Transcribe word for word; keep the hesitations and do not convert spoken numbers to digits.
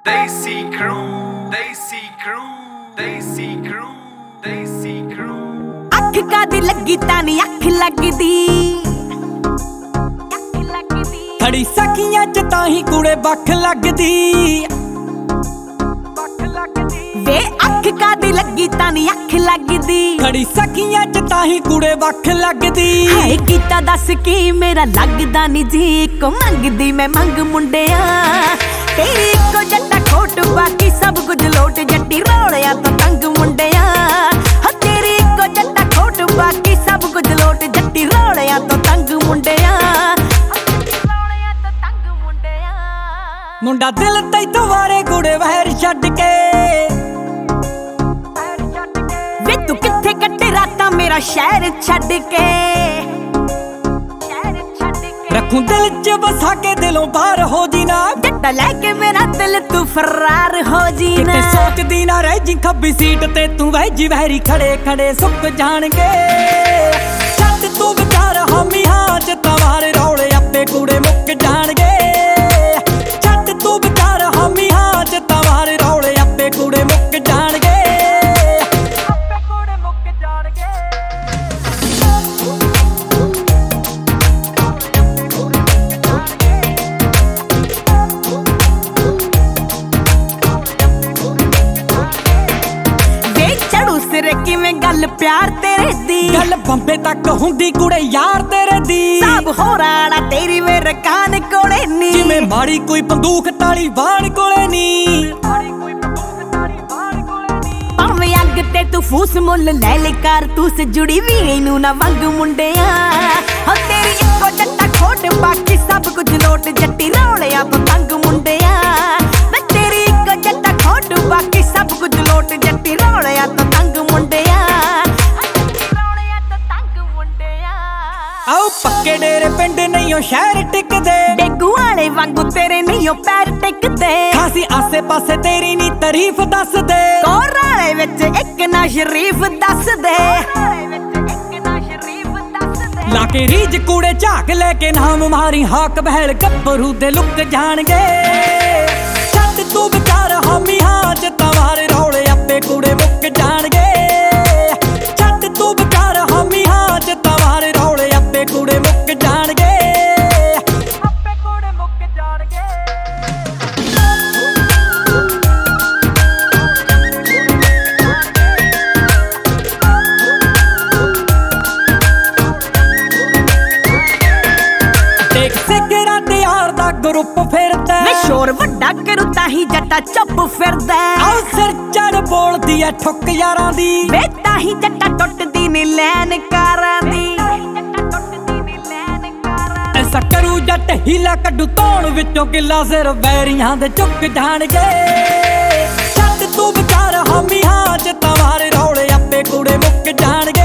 Desi Crew, Desi Crew, Desi Crew, Desi Crew। ਅੱਖ ਕਾਦੀ ਲੱਗੀ ਤਾਂ ਨੀ ਅੱਖ ਲੱਗਦੀ, ਖੜੀ ਸਖੀਆਂ ਚ ਤਾਂ ਹੀ ਕੁੜੇ ਬੱਖ ਲੱਗਦੀ। ਵੇ ਅੱਖ ਕਾਦੀ ਲੱਗੀ ਤਾਂ ਨੀ ਅੱਖ ਲੱਗਦੀ, ਖੜੀ ਸਖੀਆਂ ਚ ਤਾਂ ਹੀ ਕੁੜੇ ਬੱਖ ਲੱਗਦੀ। ਹਾਏ ਕੀਤਾ ਦੱਸ ਕੀ ਮੇਰਾ ਲੱਗਦਾ ਨੀ ਜੀ, ਕੋ ਮੰਗਦੀ ਮੈਂ ਮੰਗ ਮੁੰਡਿਆ ਤੇਰੀ ਇੱਕੋ ਜੱਟਾ ਖੋਟ ਬਾਕੀ ਸਭ ਕੁਝ ਲੋਟ, ਜੱਟੀ ਰੋਲਿਆ ਤਾਂ ਤੰਗ ਮੁੰਡਿਆ ਹਾਂ ਤੇਰੀ ਇੱਕੋ ਜੱਟਾ ਖੋਟ ਬਾਕੀ ਸਭ ਕੁਝ ਲੋਟ, ਜੱਟੀ ਰੋਲਿਆ ਤਾਂ ਤੰਗ ਮੁੰਡਿਆ ਮੁੰਡਾ ਦਿਲ ਤੈਥੋਂ ਵਾਰੇ ਕੁੜੇ ਵਹਿਰ ਛੱਡ ਕੇ। ਵੇ ਤੂੰ ਕਿੱਥੇ ਕੱਟੇ ਰਾਤਾਂ ਮੇਰਾ ਸ਼ਹਿਰ ਛੱਡ ਕੇ, ਰੱਖੂ ਦਿਲ ਚ ਵਸਾ ਕੇ ਦਿਲੋਂ ਬਾਹਰ ਹੋ ਜੀ ਨਾ, ਜੱਟਾ ਲੈ ਕੇ ਮੇਰਾ ਦਿਲ ਤੂੰ ਫਰਾਰ ਹੋ ਜੀ ਨਾ। ਕਿਤੇ ਸੋਚਦੀ ਨਾ ਰਹਿ ਜੀ ਖੱਬੀ ਸੀਟ ਤੇ ਤੂੰ ਵਹਿਜੀ ਵਹਿਰੀ ਖੜੇ ਖੜੇ ਸੁੱਕ ਜਾਣਗੇ। ਛੱਡ ਤੂੰ ਵਿਚਾਰ ਹਾਮੀ ਹਾਂ ਚ ਤਵਾਰ ਰੌਲੇ ਆਪੇ ਕੁੜੇ ਮੁੱਕ ਜਾਣਗੇ। ਛੱਡ ਤੂੰ ਵਿਚਾਰ ਹਾਮੀ ਹਾਂ ਚ ਤਵਾਰ ਰੌਲੇ ਆਪੇ ਕੁੜੇ ਮੁੱਕ ਜਾਣਗੇ। ਆਪੇ ਕੁੜੇ ਮੁੱਕ ਜਾਣਗੇ। ਕਿਵੇਂ ਗੱਲ ਪਿਆਰ ਤੇਰੇ ਦੀ, ਗੱਲ ਬੰਬੇ ਤੱਕ ਹੁੰਦੀ ਕੁੜੇ ਯਾਰ ਤੇਰੇ ਦੀ। ਸਭ ਹੋਰਾਣਾ ਤੇਰੀ ਮੇਰੇ ਕਾਨ ਕੋਲੇ ਨੀ, ਜਿਵੇਂ ਮਾੜੀ ਕੋਈ ਬੰਦੂਕ ਤਾਲੀ ਬਾਣ ਕੋਲੇ ਨੀ। ਭਾਵੇਂ ਅੱਗ ਤੇ ਤੂੰ ਫੂਸ ਮੁੱਲ ਲੈ ਲੈ ਕਾਰਤੂਸ, ਜੁੜੀ ਵੀ ਇਹਨੂੰ ਨਾ ਵੰਗ ਮੁੰਡਿਆ ਹਾਂ ਤੇਰੀ ਇੱਕੋ ਜੱਟਾ ਖੋਟ ਬਾਕੀ ਸਭ ਕੁਝ ਲੋਟ, ਜੱਟੀ ਰੌਲਿਆ ਪਤੰਗ ਮੁੰਡਿਆ ਮੈਂ ਤੇਰੀ ਇੱਕੋ ਜੱਟਾ ਖੋਟ ਬਾਕੀ ਸਭ ਕੁਝ ਲੋਟ, ਜੱਟੀ ਰੌਲਿਆ ਪਤੰਗ ਮੁੰਡਿਆ। ਆਓ ਪੱਕੇ ਡੇਰੇ ਪਿੰਡ ਨਹੀਂ ਓ ਸ਼ਹਿਰ ਟਿਕਦੇ, ਡੇਗੂ ਵਾਲੇ ਵਾਂਗੂ ਤੇਰੇ ਨਹੀਂ ਓ ਪੈਰ ਟਿਕਦੇ। ਖਾਸੀ ਆਸੇ ਪਾਸੇ ਤੇਰੀ ਨੀ ਤਾਰੀਫ ਦੱਸਦੇ, ਕੋਰਾਲੇ ਵਿੱਚ ਇੱਕ ਨਾ ਸ਼ਰੀਫ ਦੱਸਦੇ। ਲਾ ਕੇ ਰੀਜ ਕੂੜੇ ਝਾਕ ਲੈ ਕੇ ਨਾਮ ਮਾਰੀ ਹਾਕ ਬਹਿਲ ਗੱਭਰੂ ਦੇ ਲੁੱਕ ਜਾਣਗੇ। ਛੱਡ ਤੂੰ ਵਿਚਾਰ ਹਾਮੀ ਹਾਂ ਚ ਤਵਾਰ ਰੌਲੇ ਆਪੇ ਕੂੜੇ ਮੁੱਕ ਜਾਣਗੇ। ਛੱਡ ਤੂੰ ਵਿਚਾਰ ਹਾਮੀ ਹਾਂ ਚ ਤਵਾਰ ਰੌਲੇ ਆਪੇ ਕੂੜੇ ਮੁੱਕ ਜਾਣਗੇ। ਆਪੇ ਕੂੜੇ ਮੁੱਕ ਜਾਣਗੇ। ਦੇਖ ਸਿਗਰਾਂ ਤੇ ਯਾਰ ਦਾ ਗਰੁੱਪ ਫਿਰਦਾ, ਮੈਂ ਸ਼ੋਰ ਵੱਡਾ ਕਰੂ ਤਾਂ ਹੀ ਜੱਟਾ ਚੁੱਪ ਫਿਰਦਾ। ਆਓ ਸਿਰ ਚੜ ਬੋਲਦੀ ਐ ਠੁੱਕ ਯਾਰਾਂ ਦੀ, ਵੇ ਤਾਂ ਹੀ ਜੱਟਾ ਟੁੱਟਦੀ ਨੀ ਲੈਨ ਕਾਰਾਂ ਦੀ। ਐਸਾ ਕਰੂ ਜੱਟ ਹੀਲਾ ਕੱਢੂ ਧੌਣ ਵਿੱਚੋਂ ਕਿੱਲਾ, ਸਿਰ ਵੈਰੀਆਂ ਦੇ ਚੁੱਕ ਜਾਣਗੇ। ਛੱਡ ਤੂੰ ਵਿਚਾਰ ਹਾਮੀ ਹਾਂ ਚ ਤਵਾਰ ਰੌਲੇ ਆਪੇ ਕੂੜੇ ਮੁੱਕ ਜਾਣਗੇ।